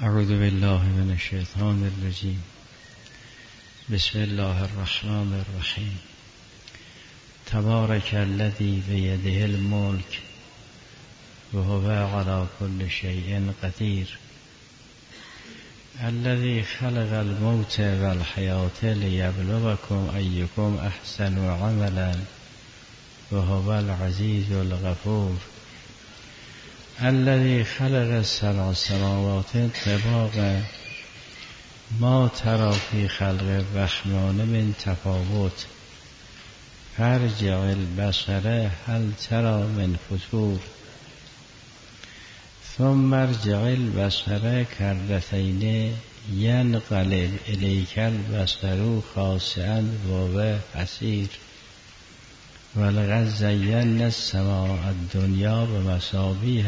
اعوذ بالله من الشیطان الرجیم. بسم الله الرحمن الرحیم. تبارک الذی بیده الملک و هو علی کل شیء قدیر. الذی خلق الموت والحیاة لیبلوکم ایکم احسن عملا و هو العزیز الغفور. الذي خلق السبع سماوات طباقا ما ترى في خلق الرحمن من تفاوت فارجع البصر هل ترى من فتور ثم ارجع البصر كرتين ينقلب إليك البصر خاسئا وهو حسير. ولقد زينا السماء الدنيا بمصابيح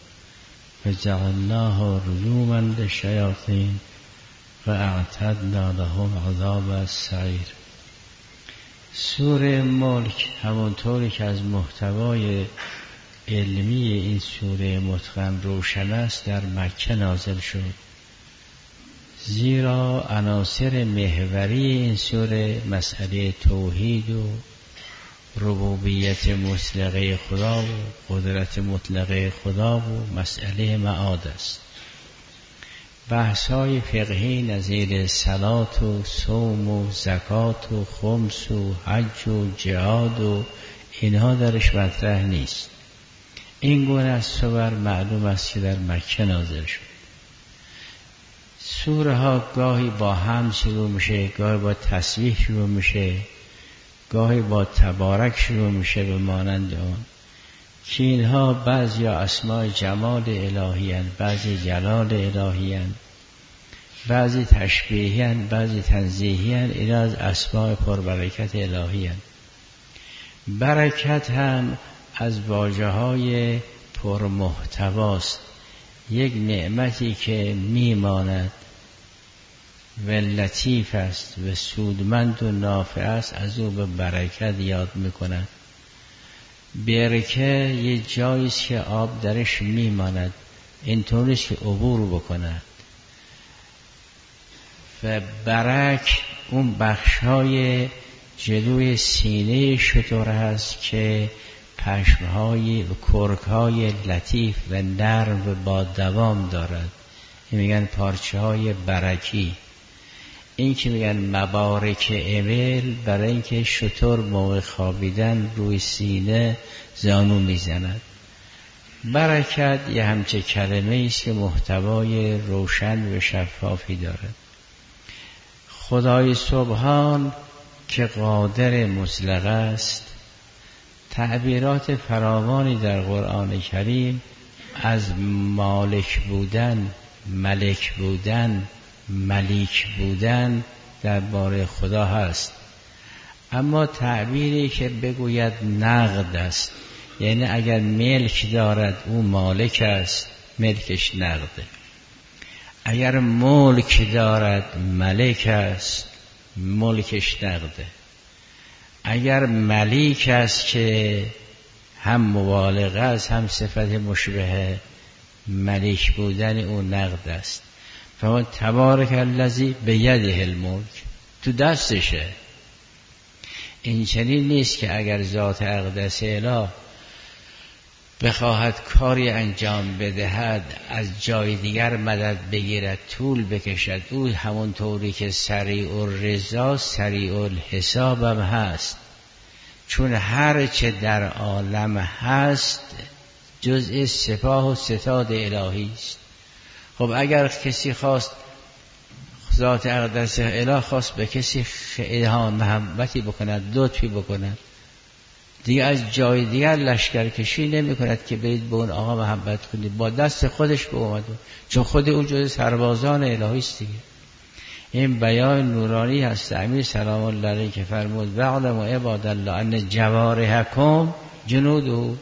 فجعلناها رجوما للشياطين واعتدنا لهم عذاب السعیر. سوره ملک همونطوری که از محتوای علمی این سوره متقن روشن است در مکه نازل شد، زیرا عناصر محوری این سوره مسئله توحید و ربوبیت مطلقه خدا و قدرت مطلقه خدا و مسئله معاد است. بحث‌های فقهی نظیر صلات و صوم و زکات و خمس و حج و جهاد و اینها درش مطرح نیست. این گونه از سور معلوم است که در مکه نازل شد. سوره ها گاهی با حمد شروع میشه، گاهی با تسبیح شروع میشه، گاهی با تبارک شروع میشه به مانند اون که اینها بعضی اسماء جمال الهی هستند، بعضی جلال الهی هستند، بعضی تشبیهی هستند، بعضی تنزیهی هستند. اینا از اسماء پربرکت الهی هستند. برکت هم از واژه‌های پرمحتواست، یک نعمتی که میماند و لطیف است و سودمند و نافع است، از او به برکت یاد میکنند. برکه یه جایی است که آب درش میماند، اینطوری است که عبور بکند. و برک اون بخش‌های جلوی سینه شتر هست که پشم‌های و کرک‌های لطیف و نرم و با دوام دارد. این میگن پارچه‌های برکی. این که میگن مبارک امیل، برای اینکه شتر موقع خوابیدن روی سینه زانو میزند. برکت یه همچه کلمه است که محتوای روشن و شفافی دارد. خدای سبحان که قادر مطلق است، تعبیرات فراوانی در قرآن کریم از مالک بودن، ملک بودن، ملیک بودن درباره خدا هست. اما تعبیری که بگوید نقد است، یعنی اگر ملک دارد او مالک است، ملکش نقده. اگر ملک دارد ملک است، ملکش نقده. اگر ملیک است که هم مبالغه است هم صفت مشبه ملیک بودن او نقد است. فما تبارک الذی بیده الملک، تو دستشه. این چنین نیست که اگر ذات اقدس اله بخواهد کاری انجام بدهد از جای دیگر مدد بگیرد، طول بکشد. او همون طوری که سریع الرضا سریع الحساب هم هست، چون هر چه در عالم هست جزء سپاه و ستاد الهی است. خب اگر کسی خواست، ذات اقدس اله خواست به کسی الهام محبتی بکند، لطفی بکند، دیگه از جای دیگر لشکر کشی نمی کند که برید به اون آقا محبت کنید، با دست خودش به اومد، چون خود اون جزء سربازان الهی است دیگه. این بیان نورانی هست. امیر سلام الله علیه که فرمود وعلموا عباد الله ان جوارحکم جنود،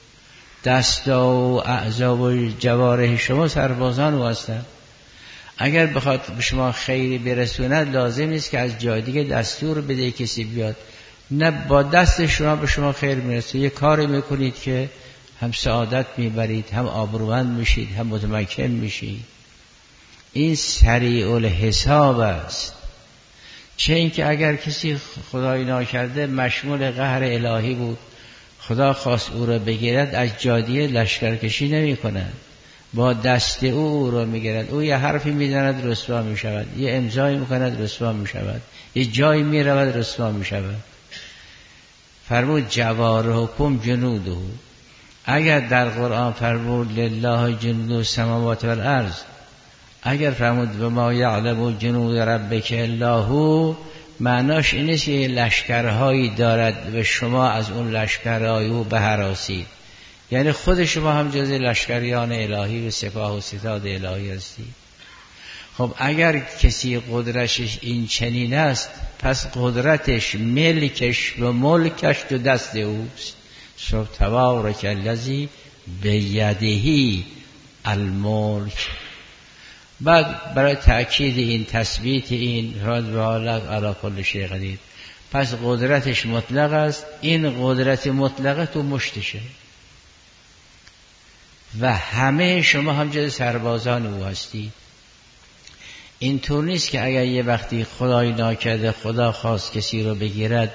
دستا و اعضا و جوارح شما سربازان او هستند. اگر بخواد به شما خیری برسوند لازم نیست که از جای دیگه دستور بده کسی بیاد، نه، با دست شما به شما خیر میرسه. یه کاری میکنید که هم سعادت میبرید، هم آبرومند میشید، هم متمکن میشید. این سریع الحساب است. چه اینکه اگر کسی خدای ناکرده مشمول قهر الهی بود، خدا خواست او را بگیرد، از جادیه لشکرکشی نمی کند، با دست او را میگیرد. او یه حرفی میزند رسوا می شود، یه امضایی میکند رسوا می شود، یه جایی میرود رسوا می شود. فرمود جوارحکم جنوده. اگر در قرآن فرمود لله جنود السماوات والارض، اگر فرمود و ما یعلم جنود ربک الا هو، معناش این نیست که لشکرهایی دارد و شما از اون لشکرهای او بهراسید. یعنی خود شما هم جز لشکریان الهی و سپاه و ستاد الهی هستید. خب اگر کسی قدرتش این چنین است، پس قدرتش، ملکش و ملکش تو دست اوست. تبارک الذی بیده الملک. بعد برای تأکید این، تثبیت این، رد و حالت علی کل شیء قدیر، پس قدرتش مطلق است. این قدرت مطلقه تو مشتشه و همه شما هم جز سربازان او هستید. این طور نیست که اگر یه وقتی خدای ناکرده خدا خواست کسی رو بگیرد،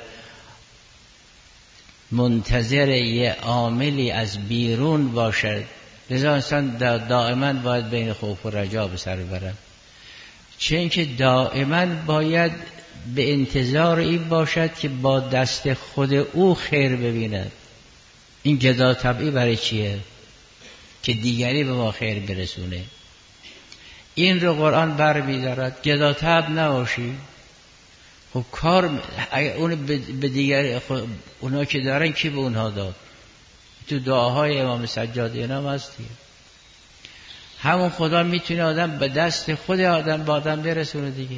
منتظر یه عاملی از بیرون باشد. لذا انسان دائما باید بین خوف و رجا به سر برد، چه اینکه دائما باید به انتظار این باشد که با دست خود او خیر ببیند. این گدا طبعی برای چیه؟ که دیگری به ما خیر برسونه. این رو قرآن بر می‌دارد. گدا طبع نباشی. خب کار اون به دیگری، اونا که دارن کی به اونها داد؟ تو دعاهای امام سجاد اینا هستی. همون خدا میتونه آدم به دست خود آدم به آدم برسونه دیگه.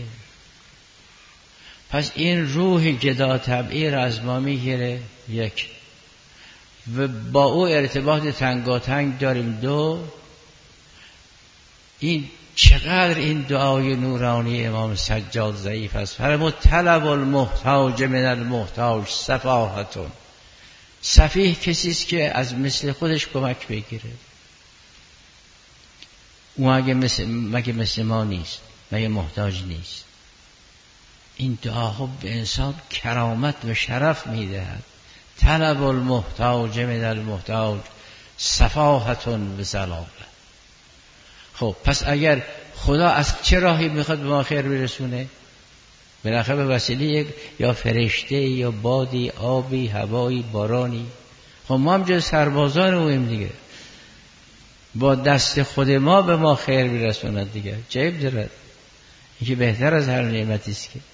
پس این روح گدا طبعی را از ما میگیره، یک، و با او ارتباط تنگاتنگ داریم. دو، این چقدر این دعای نورانی امام سجاد ضعیف است. فرمود طلب المحتاج من المحتاج سفاهتون. سفیه کسی است که از مثل خودش کمک بگیره. او مگه مثل ما نیست؟ مگه محتاج نیست؟ این دعاها به انسان کرامت و شرف میدهد. طلب المحتاج من المحتاج سفاهتون و ضلاله. خب پس اگر خدا از چه راهی میخواد به ما خیر برسونه؟ بالاخره به وسیله یا فرشته یا بادی، آبی، هوایی، بارانی. خب ما هم جز سربازان اویم دیگه. با دست خود ما به ما خیر برسوند دیگه. چه عیب دارد؟ این که بهتر از هر نعمتی است. که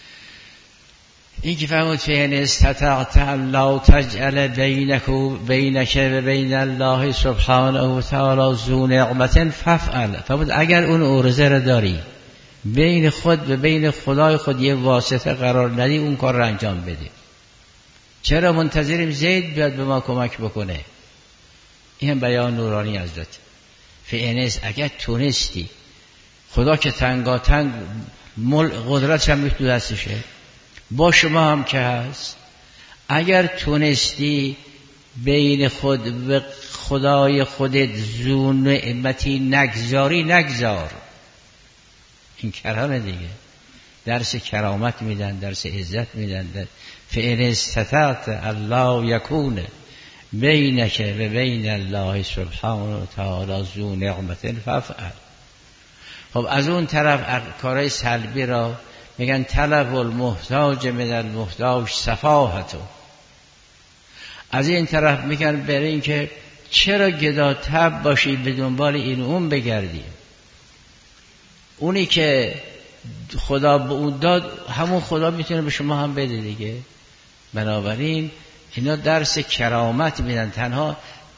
این که فرمود فإن استطعت الله تجعل بینک و بین الله سبحانه و تعالی ذو نعمت فافعل. فرمود اگر اون عرضه را داری بین خود و بین خدای خود یه واسطه قرار ندی، اون کار را انجام بده. چرا منتظریم زید بیاد به ما کمک بکنه؟ این هم بیان نورانی حضرت. فإن اگر تونستی، خدا که تنگاتنگ قدرتش هم تو دستشه، با شما هم که هست، اگر تونستی بین خود و خدای خودت ذو نعمتی نگذاری، نگذار. این کرانه دیگه. درس کرامت میدن، درس عزت میدن. فإن استطعت الله یکون بینک و بین الله سبحانه و تعالی ذو نعمت فافعل. خب از اون طرف کارهای سلبی را میگن طلب المحتاج من المحتاج سفاهتو. از این طرف میگن برای این که چرا گدا طبع باشی به دنبال این اون بگردی. اونی که خدا به اون داد، همون خدا میتونه به شما هم بده دیگه. بنابراین اینا درس کرامت میدن. تنها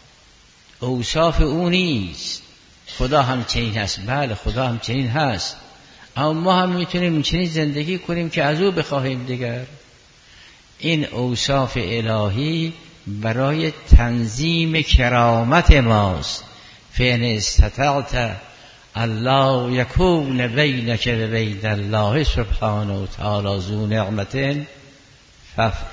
اوصاف اون نیست. خدا هم چنین هست، بله خدا هم چنین هست، اما ما هم میتونیم چنین زندگی کنیم که از او بخواهیم دیگر. این اوصاف الهی برای تنظیم کرامت ماست. فإن استطعت الله یکون بینک و بین الله سبحانه و تعالی ذو نعمت فافعل.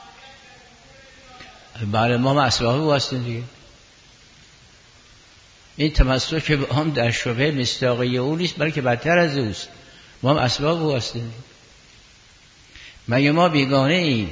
بله ما اسباب او هستیم دیگه. این تمسک که به هم در شبه مصداقی او نیست، بلکه بدتر از اوست. ما هم اسباب او هستیم. مگر ما بیگانه ایم؟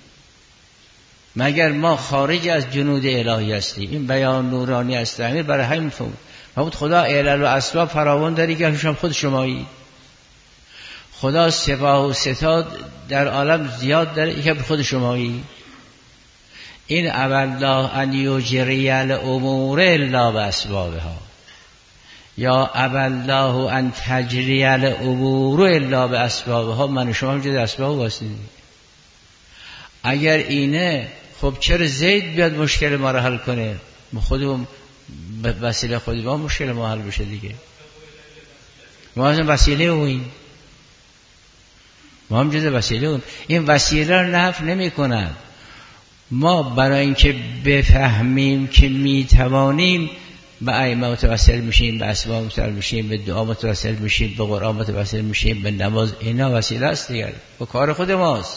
مگر ما خارج از جنود الهی هستیم؟ این بیان نورانی است امیر برای همین فرمود خدا علل و اسباب فراوان داری که شما خود شمایی. خدا سپاه و ستاد در عالم زیاد داره که خود شمایی. این الله ان یجری الامور الا باسبابها، یا الله ان تجری الامور الا باسبابها. من شما همجد اسباب هستیم. اگر اینه خب چرا زید بیاد مشکل ما رو حل کنه؟ ما خودمون به وسیله خود ما مشکل ما حل بشه دیگه. ما از وسیله اویم، ما هم جز وسیله اون. این وسیله رو نفی نمی کنند. ما برای اینکه بفهمیم که می توانیم به ائمه متوسل میشیم، به اسباب متوسل میشیم، به دعا متوسل میشیم، به قرآن متوسل میشیم، به نماز. اینا وسیله است دیگر، با کار خود ماست.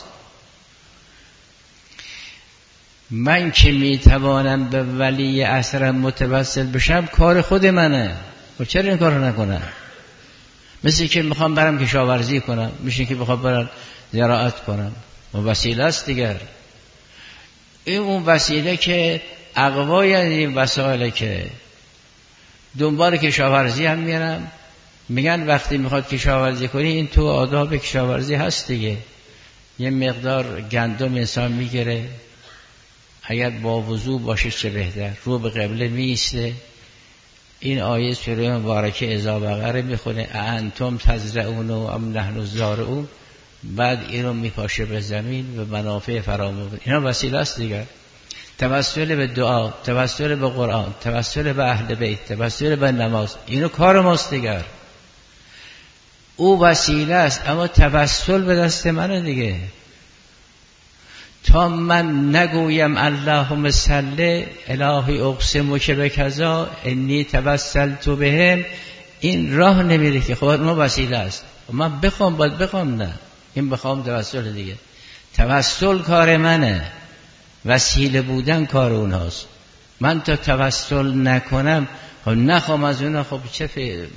من که می توانم به ولی اثرم متوسل بشم کار خود منه. و چرا این کار رو نکنم؟ مثل که میخوام برم کشاورزی کنم، میشه که بخوام برم زراعت کنم، و وسیله است دیگر. این اون وسیله که اقوای این وسایل که دنبال کشاورزی هم میرم، میگن وقتی میخواد کشاورزی کنی این تو آداب کشاورزی هست دیگه. یه مقدار گندم انسان میگیره، اگر با وضو باشه چه بهتر، رو به قبله میسته، این آیه سوره مبارکه اذا بقره میخونه انتم تزرعون ام نحن الزارعون، بعد این رو میپاشه به زمین و منافع فراموش. اینا وسیله است دیگر. توسل به دعا، توسل به قرآن، توسل به اهل بیت، توسل به نماز، اینو کار ماست دیگر. او وسیله است، اما توسل به دست منه دیگه. تا من نگویم اللهم صل الهی اقسم که به کذا انی توسلت بهم، این راه نمیره که. خب ما وسیله است، من بخوام باید بخوام، نه این بخوام توسل دیگه. توسل کار منه، وسیله بودن کار اونهاست. من تا توسل نکنم، خب نخوام از اونها، خب چه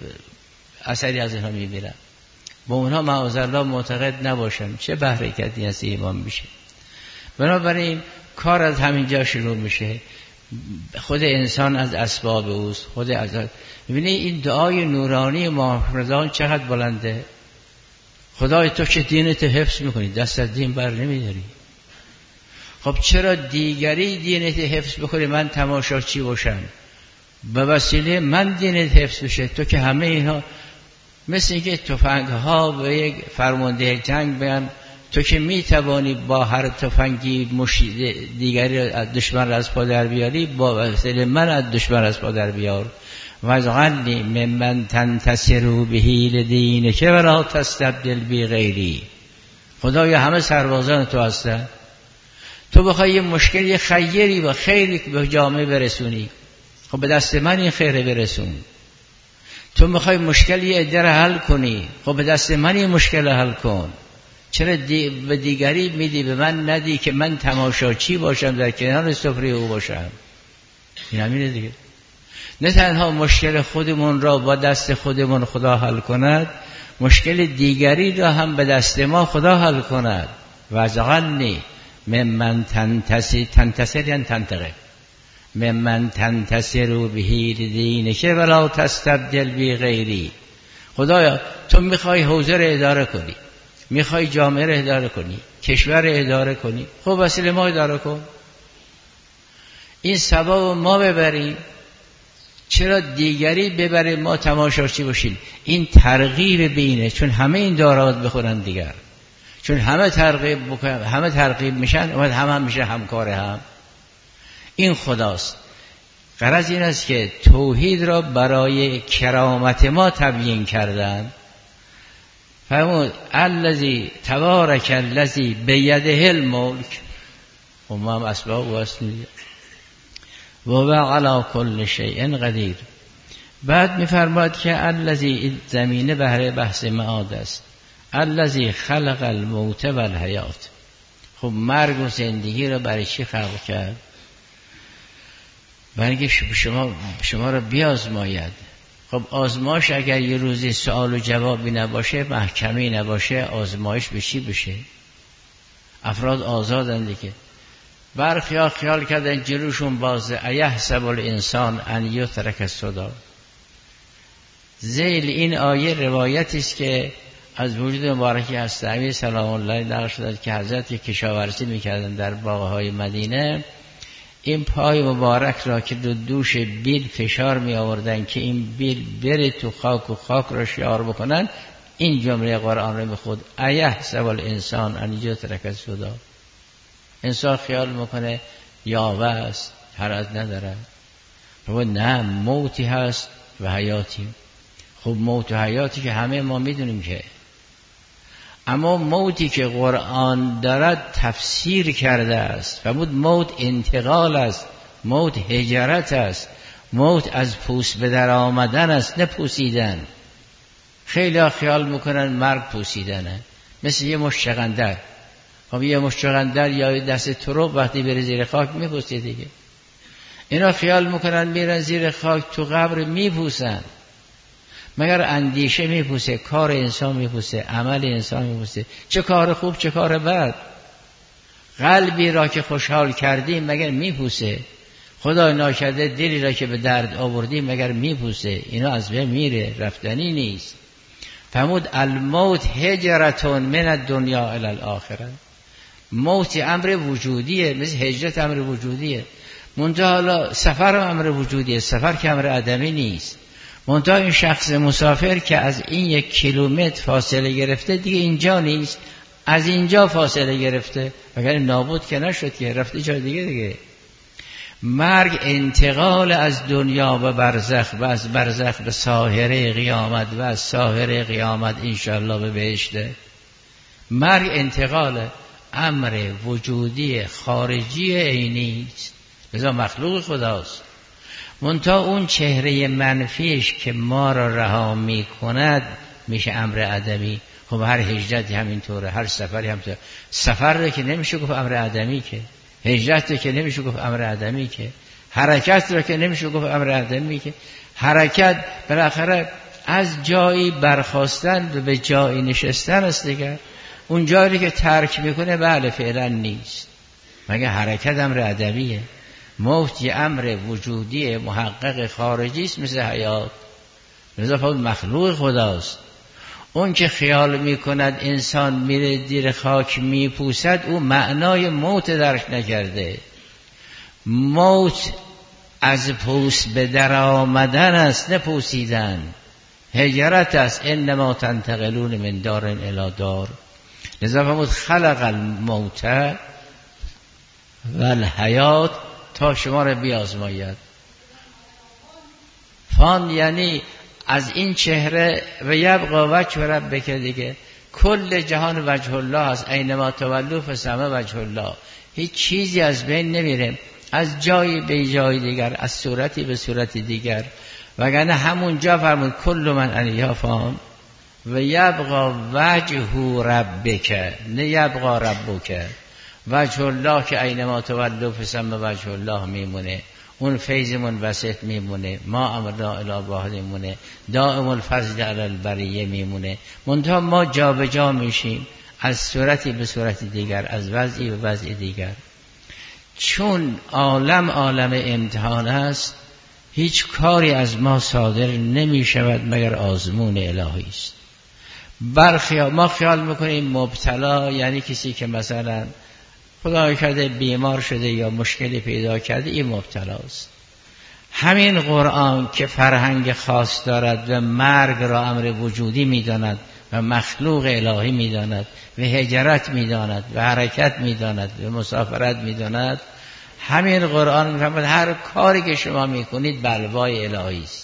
اثری از اونها میبینم؟ با اونها معاذالله معتقد نباشم، چه برکتی از ایمان میشه؟ بنابراین کار از همینجا شروع میشه. خود انسان از اسباب اوست. خود از ببینید این دعای نورانی ماه رمضان چقدر بلنده. خدای تو که دینت حفظ میکنی، دست از دین بر نمیداری. خب چرا دیگری دینت حفظ بکنی من تماشاچی باشم؟ به وسیله من دینت حفظ بشه. تو که همه اینا مثل اینکه تفنگ ها به یک فرمانده جنگ بگن تو که میتوانی با هر تفنگی دیگری از دشمن از پا در بیاری، با وسیله من از دشمن از پا در بیار. و از غلی ممن تنتصروا بهی لدینک ولا تستبدل بی غیری. خدایا همه سربازان تو هستن، تو بخوای یه مشکل یه خیری و خیری به جامعه برسونی، خب به دست من این خیره برسون. تو میخوای مشکل یه عده رو حل کنی، خب به دست من این مشکل رو حل کن. چرا به دیگری میدی به من ندی که من تماشاچی باشم در کنار سفره او باشم؟ این همینه دیگه. نه تنها مشکل خودمون را با دست خودمون خدا حل کند، مشکل دیگری را هم به دست ما خدا حل کند. وزغنی ممن تنتصر یعنی تنتقه ممن تنتصر بهی لدینک ولا تستبدل بی غیری. خدایا تو میخوای حوزه را اداره کنی، میخوای جامعه را اداره کنی، کشور را اداره کنی، خب وسیله ما اداره کن. این ثواب ما ببریم، چرا دیگری ببره ما تماشاچی باشیم؟ این ترغیب بینه، چون همه این دارات بخورن دیگر، چون همه ترغیب بکنن، همه ترغیب میشن و همه میشه همکار هم. این خداست. غرض این است که توحید را برای کرامت ما تبیین کردن. فرمود الذی تبارک الذی بیده الملک، و ما هم اسباب و هستیم و هو علی کل شیء قدیر. بعد میفرماد که الذی، زمینه بهره بحث معاد است، الذی خلق الموت و الحیات. خب مرگ و زندگی را برای چی خلق کرد؟ برای شما رو بیازماید. خب آزمایش اگر یه روزی سوال و جوابی نباشه، محکمی نباشه، آزمایش به چی بشه؟ افراد آزادن دیگه. برخی خیال کردن جلوشون بازه. ایحسب الانسان ان یترک سدی. ذیل این آیه روایتی است که از وجود مبارکی حضرت امیر سلام الله نقل شده که حضرت کشاورزی میکردن در باغ‌های مدینه، این پای مبارک را که دو دوش بیل فشار می آوردن که این بیل بره تو خاک و خاک را شیار بکنن، این جمله قرآن را میخود ایحسب الانسان ان یترک سدی. انسان خیال میکنه یاوه است، حرج نداره. و نه، موتی هست و حیاتی. خب موت و حیاتی که همه ما میدونیم که، اما موتی که قرآن دارد تفسیر کرده است و موت انتقال است، موت هجرت است، موت از پوست به در آمدن است، نه پوسیدن. خیلی ها خیال میکنن مرگ پوسیدنه، مثل یه مشت چغندر. خب یه مشت چغندر یا دست تراب وقتی بره زیر خاک میپوسه دیگه. اینا خیال میکنن میرن زیر خاک تو قبر میپوسن. مگر اندیشه میپوسه، کار انسان میپوسه، عمل انسان میپوسه، چه کار خوب چه کار بد. قلبی را که خوشحال کردیم مگر میپوسه؟ خدای ناکرده دلی را که به درد آوردیم مگر میپوسه؟ اینا از بین میره، رفتنی نیست. فرمود الموت هجرتون من الدنیا الی الاخره. موت امر وجودیه، مثل هجرت امر وجودیه. منتها حالا سفر امر وجودیه، سفر که امر عدمی نیست. منتها این شخص مسافر که از این 1 کیلومتر فاصله گرفته دیگه اینجا نیست، از اینجا فاصله گرفته، مگر نابود که نشد که رفته جای دیگه. مرگ انتقال از دنیا و برزخ و از برزخ به ساحره قیامت و از ساحره قیامت انشاءالله به بهشته. مرگ انتقال امر وجودی خارجی عینی است، لذا مخلوق خداست. منتها اون چهره منفیش که ما را رها می کند میشه امر عدمی. خب هر هجرتی همینطوره، هر سفری همینطوره. سفر رو که نمیشه گفت امر عدمی، که هجرت رو که نمیشه گفت امر عدمی، که حرکت رو که نمیشه گفت امر عدمی، که حرکت بالاخره از جایی برخاستن و به جایی نشستن است دیگه. اون جایی که ترک میکنه بله فعلا نیست، مگه حرکت امر عدمیه؟ موت یه امر وجودی محقق خارجی است مثل حیات. لذا مخلوق خداست. اون که خیال میکند انسان میره زیر خاک میپوسد، او معنای موت درک نکرده. موت از پوست به در آمدن است، نه پوسیدن. هجرت است، انما تنتقلون من دار الی دار. لذا فرمود خلق الموت و الحیات تا شما را بیازماید. فان یعنی از این چهره و یبقى وجه ربک دیگه. کل جهان وجه الله است، اینما تولوا فثم وجه الله. هیچ چیزی از بین نمیره، از جایی به جای دیگر، از صورتی به صورت دیگر. وگرنه همون جا فرمود کل من علیها فان و یبقى وجه ربک، نه یبقى ربک. وجه الله که اینما تولوا فثم وجه الله میمونه، اون فیض منبسط میمونه، ما امرنا الی واحد میمونه، دائم الفضل علی البریه میمونه. منتها ما جا به جا میشیم از صورتی به صورت دیگر، از وضعی به وضع دیگر. چون عالم امتحان است، هیچ کاری از ما صادر نمی شود مگر آزمون الهی است. ما خیال میکنیم مبتلا یعنی کسی که مثلا خدا کرده بیمار شده یا مشکلی پیدا کرده، این مبتلاست. همین قرآن که فرهنگ خاص دارد و مرگ را امر وجودی میداند و مخلوق الهی میداند و هجرت میداند و حرکت میداند و مسافرت میداند، همین قرآن میفهمد هر کاری که شما میکنید بلوای الهی است.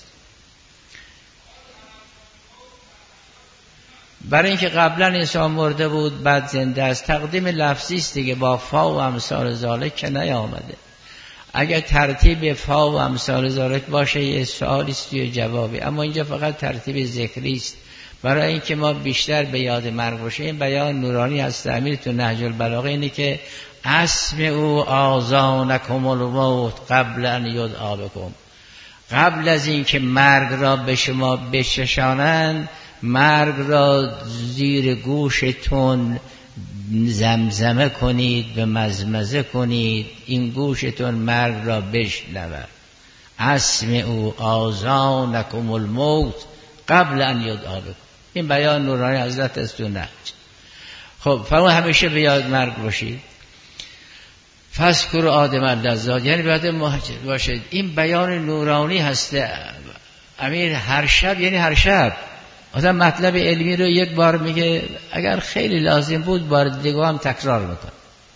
برای اینکه قبلا انسان مرده بود بعد زنده است، تقدیم لفظی است دیگه، با فا و امثال ذالک که نیامده. اگر ترتیب فا و امثال ذالک باشه یه سوالی است و جوابی، اما اینجا فقط ترتیب ذکری است. برای اینکه ما بیشتر به یاد مرگ باشیم. این بیان نورانی از امیر تو نهج البلاغه اینه که اسمعوا آذانکم الموت قبل ان یدعا بکم، قبل از اینکه مرگ را به شما بششانند مرگ را زیر گوشتون زمزمه کنید، به مزمزه کنید، این گوشتون مرگ را بشنود. اسمعوا آذانکم الموت قبل ان یدعا بکم. این بیان نورانی حضرت است تو نهج. خب فرمود همیشه به یاد مرگ باشید. فذکروا آدم اللذات، یعنی باید مهجر باشید. این بیان نورانی هست امیر هر شب، یعنی هر شب آدم مطلب علمی رو یک بار میگه، اگر خیلی لازم بود بار دیگه هم تکرار میکنه.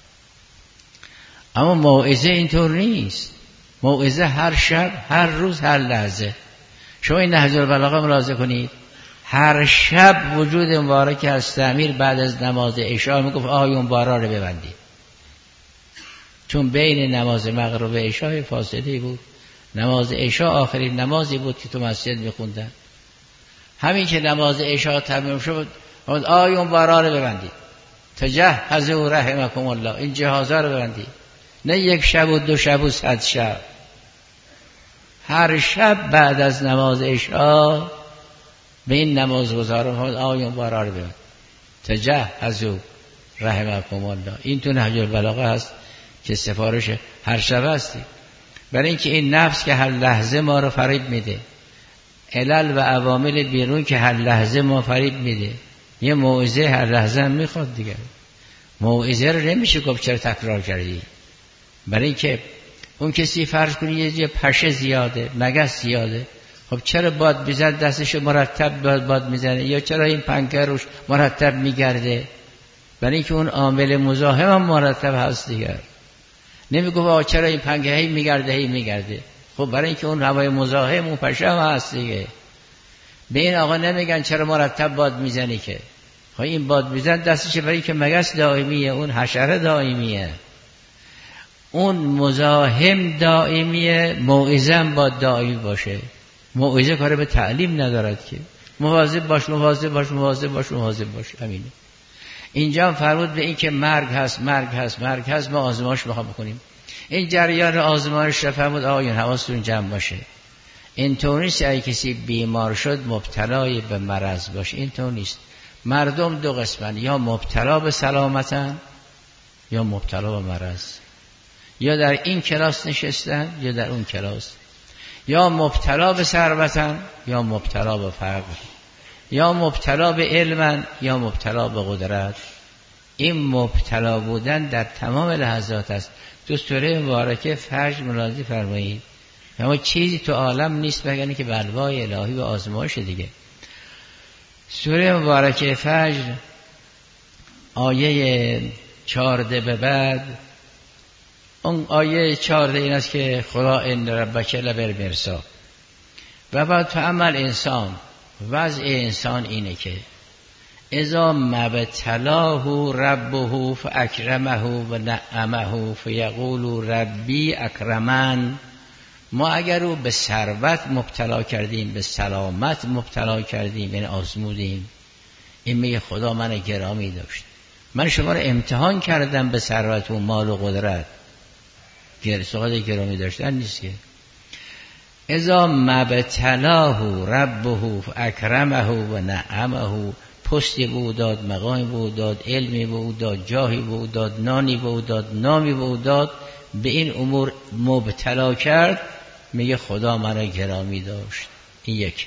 اما موعظه اینطور نیست. موعظه هر شب، هر روز، هر لحظه. شما این نهج البلاغه ملاحظه کنید، هر شب وجود مبارک هست امیر بعد از نماز عشاء میگفت آیون بارا رو ببندید، چون بین نماز مغرب و عشاء فاصله بود. نماز عشاء آخرین نمازی بود که تو مسجد میخوندن. همین که نماز عشاء تمام شد آیون بارا رو ببندید، تجهزوا رحمکم الله، این جهازا رو ببندید، نه یک شب و 2 شب و 100 شب. هر شب بعد از نماز عشاء به این نمازگزاران آیون بارا رو ببندید، تجهزوا رحمکم الله. این تو نهج البلاغه هست که سفارش هر شب هستی. برای اینکه این نفس که هر لحظه ما رو فریب میده، علل و عوامل بیرون که هر لحظه ما فریب میده، یه موعظه هر لحظه هم میخواد دیگه. موعظه رو نمیشه گفت چرا تکرار کردی. برای اینکه اون کسی فرض کنی یه پشه زیاده، مگس زیاده، خب چرا باد بیزد دستشو مرتب باد میزنه، یا چرا این پنکه روش مرتب میگرده؟ برای اینکه اون عامل مزاحم هم مرتب هست دیگه. نمیگه آقا چرا این پنکه هی میگرده. خب برای اینکه اون هوای مزاحم اون پشه هم هست دیگه. به این آقا نمیگن چرا مرتب باد میزنی که. خب این باد میزن دستش، برای اینکه مگس دائمیه، اون حشره دائمیه، اون مزاحم دائمیه. موعظه هم باید دائمی باشه. موعظه کار به تعلیم ندارد که مواظب باش همینه. اینجا هم فرمود به این که مرگ هست ما آزمایش میخوام بکنیم. این جریان آزمایش را فرمود آقایون حواستون جمع باشه. اینطور نیست اگه کسی بیمار شد مبتلای به مرض باشه، اینطور نیست. مردم 2 قسمن، یا مبتلا به سلامتن یا مبتلا به مرض، یا در این کلاس نشستن یا در اون کلاس، یا مبتلا به ثروتن یا مبتلا به فقر، یا مبتلا به علم یا مبتلا به قدرت. این مبتلا بودن در تمام لحظات است. تو سوره مبارکه فجر ملاحظه فرمایید، اما چیزی تو عالم نیست مگر که بلوای الهی و آزمایش دیگه. سوره مبارکه فجر آیه 14 به بعد، اون آیه 14 این است که خدا ان ربک لبالمرصاد. و بعد فاما انسان، وضع انسان اینه که اذا مبتلاه ربه فاکرمه و نعمه فیقول ربی اکرمن. ما اگر رو به ثروت مبتلا کردیم، به سلامت مبتلا کردیم، یعنی آزمودیم، این میگه خدا من گرامی داشت. من شما رو امتحان کردم به ثروت و مال و قدرت. سوال گرامی داشتن نیست که. اذا مبتلاه ربه اکرمه و نعمه، پستی بود داد، مقامی بود داد، علمی بود داد، جاهی بود داد، نانی بود داد، نامی بود داد، به این امور مبتلا کرد، میگه خدا منو گرامی داشت. این یک.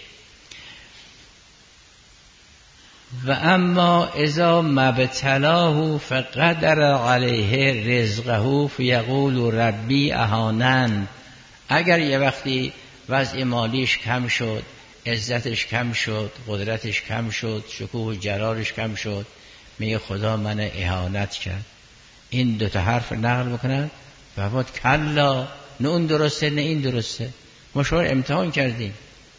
و اما اذا مبتلاه فقدر علیه رزقه فیقول ربی اهانن. اگر یه وقتی وضع مالیش کم شد، عزتش کم شد، قدرتش کم شد، شکوه و جلالش کم شد، میگه خدا من اهانت کرد. این 2 حرف نقل میکنن و بعد کلا، نه اون درسته نه این درسته. ما شما امتحان کردیم.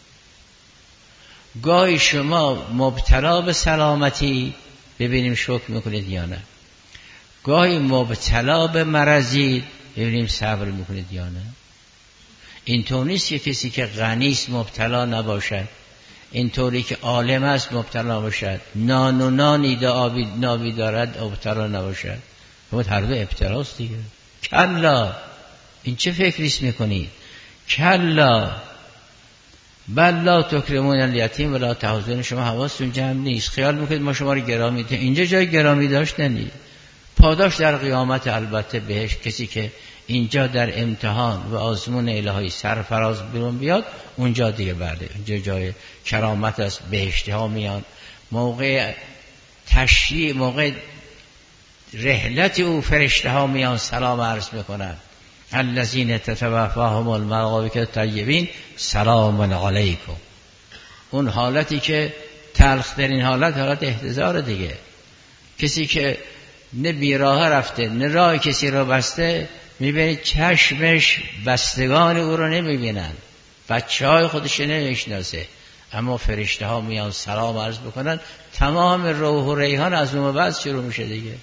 گاهی شما مبتلا به سلامتی ببینیم شکر میکنید یا نه، گاهی مبتلا به مرضی ببینیم صبر میکنید یا نه. اینطور نیست که کسی که غنیست مبتلا نباشد. اینطوری که عالم است مبتلا باشد، نان و نانی نابی دارد مبتلا نباشد. خب هر دو ابتلاست دیگه. کلا، این چه فکریست میکنید؟ کلا بل لا تکرمون الیتیم ولا تحضرون، شما حواستون جمع نیست، خیال میکنید ما شما رو گرامی داریم. اینجا جای گرامی داشتنی، پاداش در قیامت البته بهش. کسی که اینجا در امتحان و آزمون الهی سرفراز بیرون بیاد، اونجا دیگه بله، اونجا جای کرامت است، بهشتی ها میان. موقع تشریع، موقع رحلت او فرشته ها میان سلام عرض میکنن. الذین تتوفاهم الملائکة الطیبین سلام علیکم. اون حالتی که تلخ ترین حالت احتضار دیگه. کسی که نه بیراه رفته نه راه کسی رو بسته، میبینید چشمش بستگان او رو نمیبینن، بچه های خودش نمیشناسه، اما فرشته ها میان سلام عرض بکنن، تمام روح و ریحان از اون بعد شروع میشه دیگه.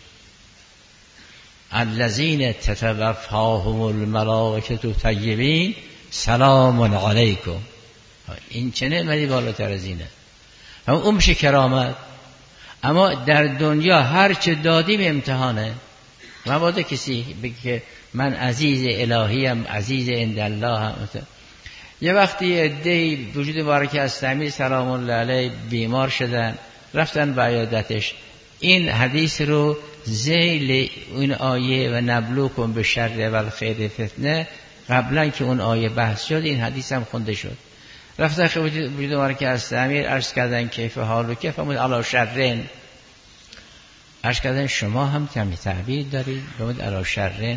الذین تتوفاهم الملائکة الطیبین سلام علیکم. این چه نعمتی بالاتر از اینه؟ اون میشه کرامت. اما در دنیا هر چه دادیم امتحانه. مبادا کسی بگه که من عزیز الهیم، عزیز عندالله هم. یه وقتی عده‌ای وجود مبارک از امیر سلام الله علیه بیمار شدن، رفتن به عیادتش. این حدیث رو ذیل این آیه و نبلوکم به شر و الخیر فتنه، قبلا که اون آیه بحث شد این حدیث هم خونده شد. رفتن وجود مبارک از امیر عرض کردن کیف حالو، که فرمود علی شرن. عرض کردن شما هم تعبیر دارید؟ فرمود علی شرن.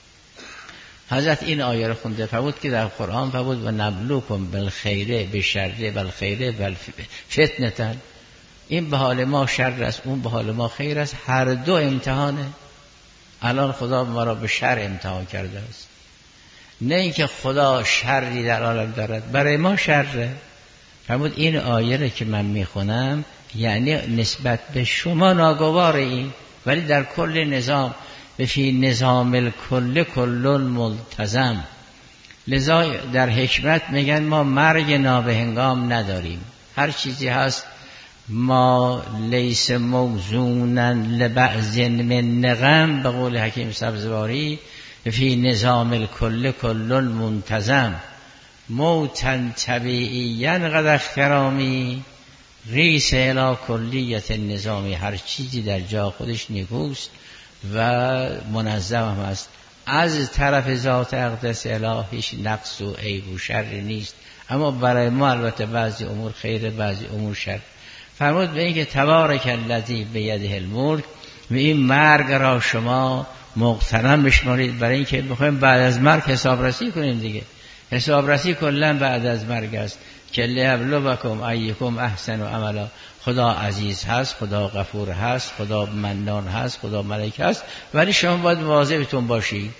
حضرت این آیه رو خونده، فرمود که در قرآن فرمود و نبلوکم بالخیر بشر والخیر والفتنه. این به حال ما شر است، اون به حال ما خیر است، هر دو امتحانه. الان خدا ما را به شر امتحان کرده است، نه اینکه خدا شری در عالم دارد، برای ما شره. فرمود این آیه رو که من میخونم یعنی نسبت به شما ناگوار این، ولی در کل نظام به فی نظام الکل کل ملتزم. لذا در حکمت میگن ما مرگ نابهنگام نداریم. هر چیزی هست ما لیس موزونا لبعض من نغم، به قول حکیم سبزواری فی نظام الکل کل منتظم. موتن طبیعیاً قد اخترامی ریس الی کلیت نظامی. هر چیزی در جا خودش نیکوست و منظم هم است. از طرف ذات اقدس اله هیچ نقص و عیب و شر نیست، اما برای ما البته بعضی امور خیر، بعضی امور شر. فرمود به این که تبارک الذی بیده الملک، و این مرگ را شما مغتنم بشمارید، برای این که بخوایم بعد از مرگ حسابرسی کنیم دیگه. حسابرسی کلا بعد از مرگ است که لیبلوکم ایکم احسن عملا. خدا عزیز هست، خدا غفور هست، خدا منان هست، خدا ملک هست، ولی شما باید مواظبتون باشید.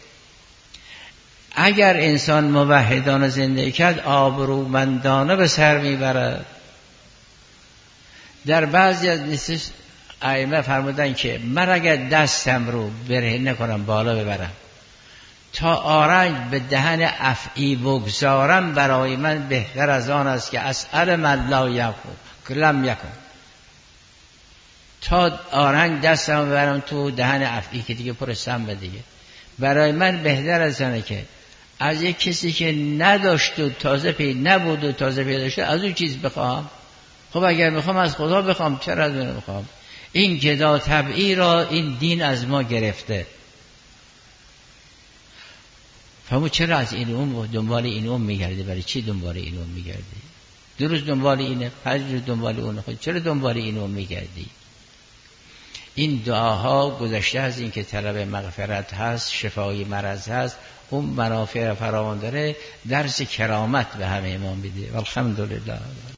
اگر انسان موحدانه زندگی کرد آبرومندانه به سر میبرد. در بعضی از نصوص ائمه فرمودن که من اگر دستم رو برهنه کنم بالا ببرم تا آرنج به دهن افعی بگذارم، برای من بهتر از آن است که اسأل من لا یکن لم یکن. تا آرنج دستم ببرم تو دهن افعی که دیگه پر سم دیگه، برای من بهتر از آنه که از یک کسی که نداشت و تازه نبود و تازه پیدا شد از اون چیز بخوام. خب اگر میخوام از خدا بخوام، چرا از اون بخوام؟ این گدا طبعی را این دین از ما گرفته. فرمود چرا از این اون دنبال این اون میگردی؟ برای چی دنبال این اون میگردی؟ 2 روز دنبال اینه، 5 روز دنبال اونه، خود چرا دنبال این اون میگردی؟ این دعاها گذشته از این که طلب مغفرت هست، شفای مرض هست، اون منافع فراوان داره، درس کرامت به همه ما میده. والحمدلله.